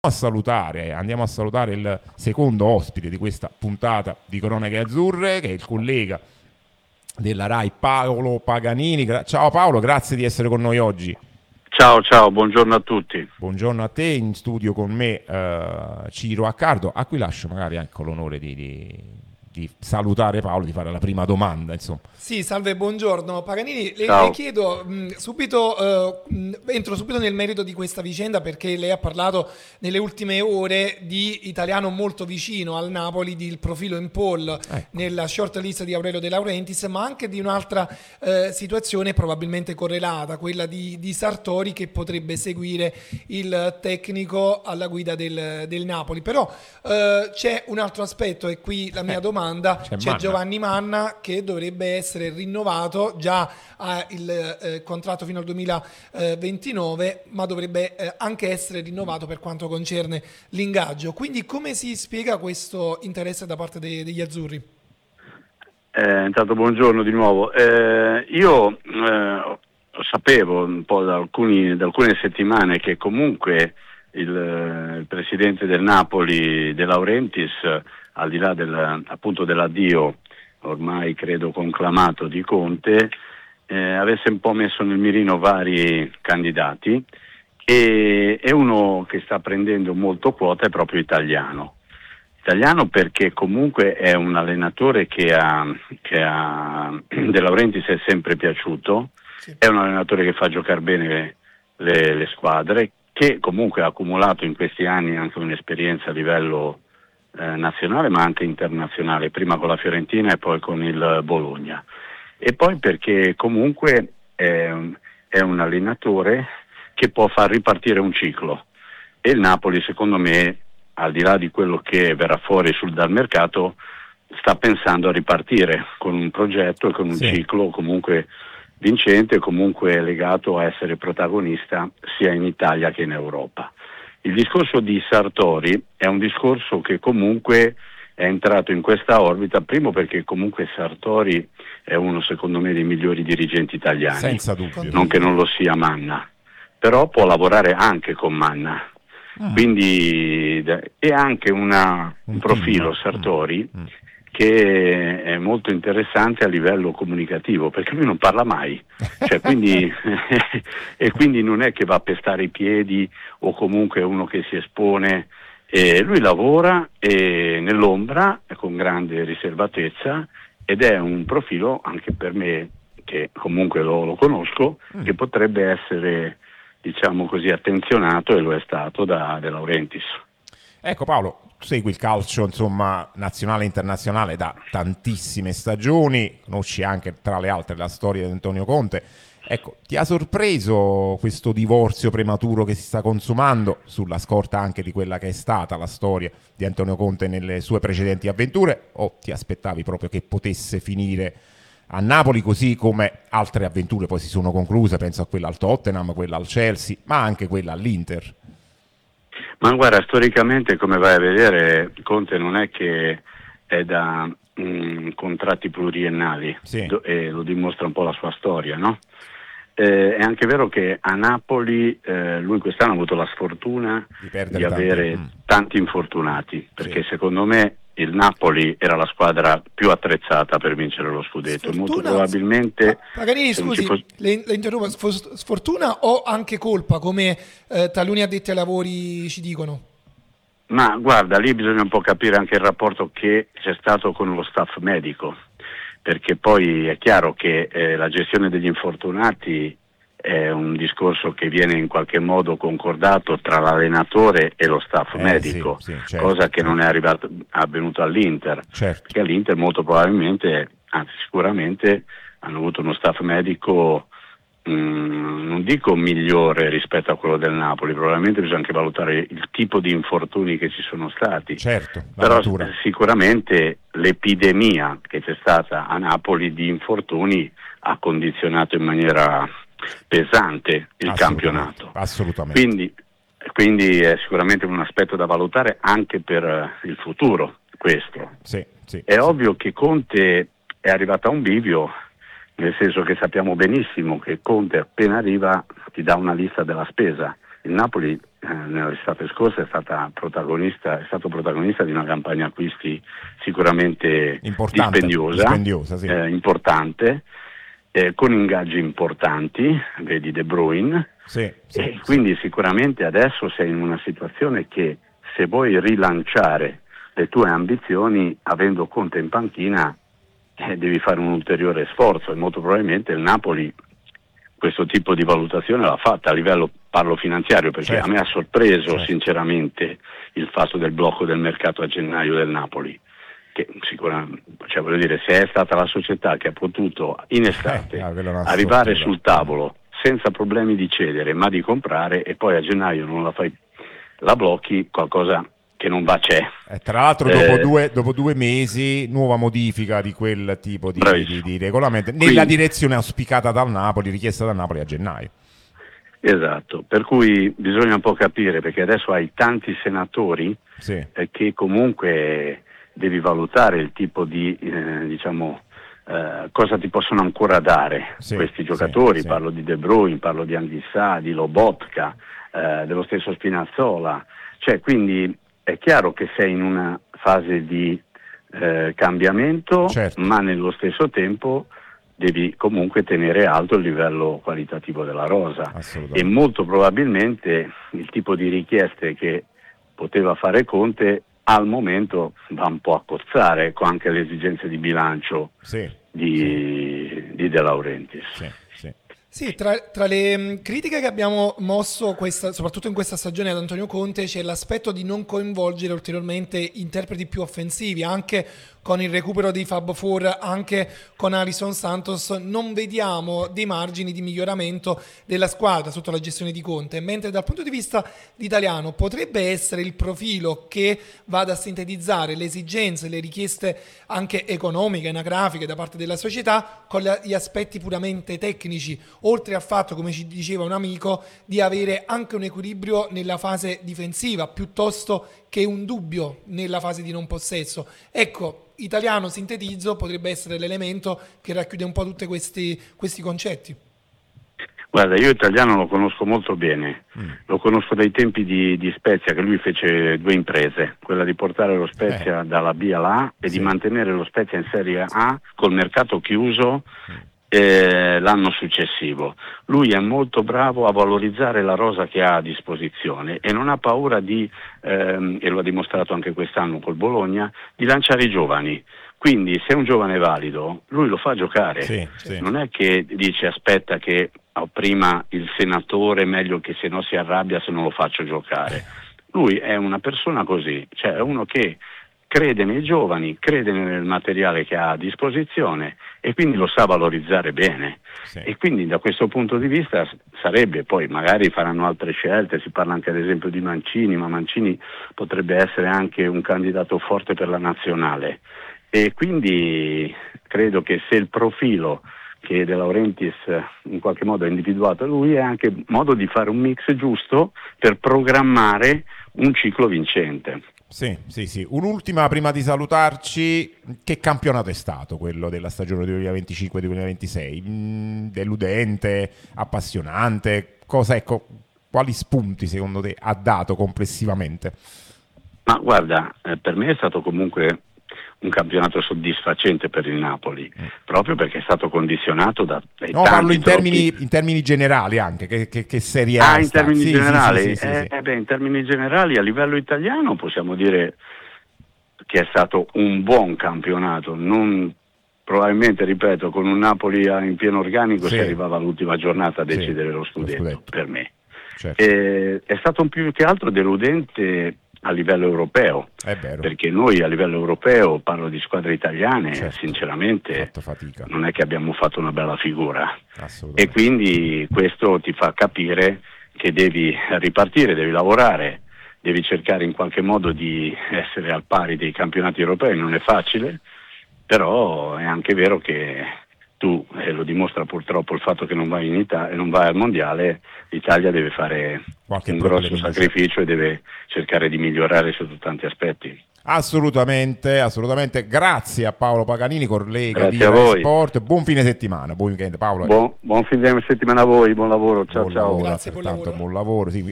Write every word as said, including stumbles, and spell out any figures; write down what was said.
a salutare, andiamo a salutare il secondo ospite di questa puntata di Cronache Azzurre, che è il collega della Rai Paolo Paganini. Ciao Paolo, grazie di essere con noi oggi. Ciao, ciao, buongiorno a tutti. Buongiorno a te, in studio con me uh, Ciro Accardo, a cui lascio magari anche l'onore di, di, di salutare Paolo, di fare la prima domanda, insomma. Sì, salve, buongiorno Paganini, le, le chiedo mh, subito, uh, mh, entro subito nel merito di questa vicenda, perché lei ha parlato nelle ultime ore di italiano molto vicino al Napoli, del profilo in pole ecco. nella short list di Aurelio De Laurentiis, ma anche di un'altra uh, situazione probabilmente correlata, quella di, di Sartori, che potrebbe seguire il tecnico alla guida del, del Napoli. Però uh, c'è un altro aspetto, e qui la mia eh, domanda, c'è, c'è Giovanni Manna, che dovrebbe essere rinnovato, già ha il eh, contratto fino al duemilaventinove, ma dovrebbe eh, anche essere rinnovato per quanto concerne l'ingaggio. Quindi come si spiega questo interesse da parte de- degli azzurri? Eh, intanto buongiorno di nuovo. Eh, io eh, sapevo un po' da, alcuni, da alcune settimane che comunque il, il presidente del Napoli, De Laurentiis, al di là del, appunto dell'addio ormai credo conclamato di Conte, eh, avesse un po' messo nel mirino vari candidati, e, e uno che sta prendendo molto quota è proprio Italiano. Italiano perché comunque è un allenatore che a, che a De Laurentiis è sempre piaciuto, sì. È un allenatore che fa giocare bene le, le squadre, che comunque ha accumulato in questi anni anche un'esperienza a livello Eh, nazionale ma anche internazionale, prima con la Fiorentina e poi con il Bologna, e poi perché comunque è, è un allenatore che può far ripartire un ciclo, e il Napoli secondo me, al di là di quello che verrà fuori sul dal mercato, sta pensando a ripartire con un progetto e con un sì. ciclo comunque vincente, comunque legato a essere protagonista sia in Italia che in Europa. Il discorso di Sartori è un discorso che comunque è entrato in questa orbita, primo perché comunque Sartori è uno secondo me dei migliori dirigenti italiani, senza dubbio, non che non lo sia Manna, però può lavorare anche con Manna, ah. quindi è anche una, un profilo Sartori mm. Mm. che è molto interessante a livello comunicativo, perché lui non parla mai, cioè, quindi, e quindi non è che va a pestare i piedi o comunque è uno che si espone, e lui lavora e nell'ombra con grande riservatezza, ed è un profilo anche per me, che comunque lo, lo conosco, mm. che potrebbe essere, diciamo così, attenzionato, e lo è stato da De Laurentiis. Ecco Paolo, tu segui il calcio insomma nazionale e internazionale da tantissime stagioni, conosci anche tra le altre la storia di Antonio Conte. Ecco, ti ha sorpreso questo divorzio prematuro che si sta consumando, sulla scorta anche di quella che è stata la storia di Antonio Conte nelle sue precedenti avventure, o ti aspettavi proprio che potesse finire a Napoli, così come altre avventure poi si sono concluse? Penso a quella al Tottenham, quella al Chelsea, ma anche quella all'Inter. Ma guarda, storicamente, come vai a vedere, Conte non è che è da mh, contratti pluriennali, sì. do, e lo dimostra un po' la sua storia, no? Eh, è anche vero che a Napoli eh, lui quest'anno ha avuto la sfortuna di, di avere tanti, tanti infortunati, perché sì. secondo me il Napoli era la squadra più attrezzata per vincere lo scudetto. Sfortuna, molto probabilmente Paganini, scusi, fosse... le, le interrompo, sfortuna o anche colpa, come eh, taluni addetti ai lavori ci dicono? Ma guarda, lì bisogna un po' capire anche il rapporto che c'è stato con lo staff medico, perché poi è chiaro che eh, la gestione degli infortunati è un discorso che viene in qualche modo concordato tra l'allenatore e lo staff eh, medico, sì, sì, certo, cosa che certo. non è arrivato, avvenuto all'Inter, certo. perché all'Inter molto probabilmente, anzi sicuramente, hanno avuto uno staff medico mh, non dico migliore rispetto a quello del Napoli, probabilmente bisogna anche valutare il tipo di infortuni che ci sono stati, certo, però natura. sicuramente l'epidemia che c'è stata a Napoli di infortuni ha condizionato in maniera pesante il assolutamente, campionato. Assolutamente. Quindi, quindi è sicuramente un aspetto da valutare anche per il futuro questo. Sì, sì, è sì. ovvio che Conte è arrivato a un bivio, nel senso che sappiamo benissimo che Conte appena arriva ti dà una lista della spesa. Il Napoli eh, nell'estate scorsa è stata protagonista, è stato protagonista di una campagna acquisti sicuramente importante, dispendiosa, dispendiosa sì. eh, importante, eh, con ingaggi importanti, vedi De Bruyne, sì, sì, e sì. quindi sicuramente adesso sei in una situazione che se vuoi rilanciare le tue ambizioni avendo Conte in panchina eh, devi fare un ulteriore sforzo, e molto probabilmente il Napoli questo tipo di valutazione l'ha fatta a livello, parlo finanziario, perché certo. a me ha sorpreso certo. sinceramente il fatto del blocco del mercato a gennaio del Napoli, che sicuramente, cioè voglio dire, se è stata la società che ha potuto in estate eh, arrivare sul tavolo senza problemi di cedere ma di comprare, e poi a gennaio non la fai, la blocchi, qualcosa che non va c'è. Eh, tra l'altro eh, dopo, due, dopo due mesi nuova modifica di quel tipo di, di, di regolamento nella Quindi, direzione auspicata dal Napoli, richiesta dal Napoli a gennaio. Esatto, per cui bisogna un po' capire, perché adesso hai tanti senatori sì. eh, che comunque devi valutare il tipo di, eh, diciamo, eh, cosa ti possono ancora dare sì, questi giocatori, sì, parlo sì. di De Bruyne, parlo di Anghissà, di Lobotka, eh, dello stesso Spinazzola, cioè quindi è chiaro che sei in una fase di eh, cambiamento, certo. ma nello stesso tempo devi comunque tenere alto il livello qualitativo della rosa, e molto probabilmente il tipo di richieste che poteva fare Conte al momento va un po' a cozzare con anche le esigenze di bilancio sì, di, sì. di De Laurentiis. Sì, sì. Sì, tra, tra le mh, critiche che abbiamo mosso, questa, soprattutto in questa stagione ad Antonio Conte, c'è l'aspetto di non coinvolgere ulteriormente interpreti più offensivi, anche con il recupero di Fab Four, anche con Alisson Santos non vediamo dei margini di miglioramento della squadra sotto la gestione di Conte, mentre dal punto di vista italiano potrebbe essere il profilo che vada a sintetizzare le esigenze, le richieste anche economiche, anagrafiche da parte della società con gli aspetti puramente tecnici, oltre al fatto, come ci diceva un amico, di avere anche un equilibrio nella fase difensiva piuttosto che un dubbio nella fase di non possesso. Ecco, italiano, sintetizzo, potrebbe essere l'elemento che racchiude un po' tutti questi, questi concetti. Guarda, io italiano lo conosco molto bene, mm. lo conosco dai tempi di, di Spezia, che lui fece due imprese, quella di portare lo Spezia eh. dalla B alla A e sì. di mantenere lo Spezia in Serie A col mercato chiuso mm. eh, l'anno successivo. Lui è molto bravo a valorizzare la rosa che ha a disposizione e non ha paura di, ehm, e lo ha dimostrato anche quest'anno col Bologna, di lanciare i giovani. Quindi se un giovane è valido, lui lo fa giocare, sì, sì. non è che dice aspetta che ho prima il senatore, meglio che se no si arrabbia se non lo faccio giocare. Lui è una persona così, cioè è uno che crede nei giovani, crede nel materiale che ha a disposizione e quindi lo sa valorizzare bene. Sì. E quindi da questo punto di vista sarebbe, poi magari faranno altre scelte, si parla anche ad esempio di Mancini, ma Mancini potrebbe essere anche un candidato forte per la nazionale. E quindi credo che se il profilo che De Laurentiis in qualche modo ha individuato lui è anche modo di fare un mix giusto per programmare un ciclo vincente. Sì, sì, sì. Un'ultima prima di salutarci, che campionato è stato quello della stagione duemilaventicinque duemilaventisei? Mm, deludente, appassionante, cosa, ecco, quali spunti secondo te ha dato complessivamente? Ma guarda, eh, per me è stato comunque un campionato soddisfacente per il Napoli, mm. proprio perché è stato condizionato da dai no, tanti parlo in termini, troppi... in termini generali anche, che, che, che serie ah, A in sta? termini sì, generali? Sì, sì, sì, eh, sì, sì. Eh beh, in termini generali a livello italiano possiamo dire che è stato un buon campionato, non probabilmente, ripeto, con un Napoli in pieno organico sì. si arrivava all'ultima giornata a decidere sì, lo, scudetto, lo scudetto, per me. Certo. Eh, è stato un più che altro deludente a livello europeo, è vero. Perché noi a livello europeo, parlo di squadre italiane, certo. sinceramente non è che abbiamo fatto una bella figura e quindi questo ti fa capire che devi ripartire, devi lavorare, devi cercare in qualche modo di essere al pari dei campionati europei, non è facile, però è anche vero che tu, e lo dimostra purtroppo il fatto che non vai in Italia, non vai al mondiale, l'Italia deve fare qualche un grosso sacrificio e deve cercare di migliorare sotto tanti aspetti. Assolutamente, assolutamente. Grazie a Paolo Paganini, collega Grazie di a voi. Sport. Buon fine settimana, buon weekend Paolo. Buon, buon fine settimana a voi, buon lavoro, ciao buon ciao. Lavoro, Grazie, buon lavoro. Buon lavoro, sì.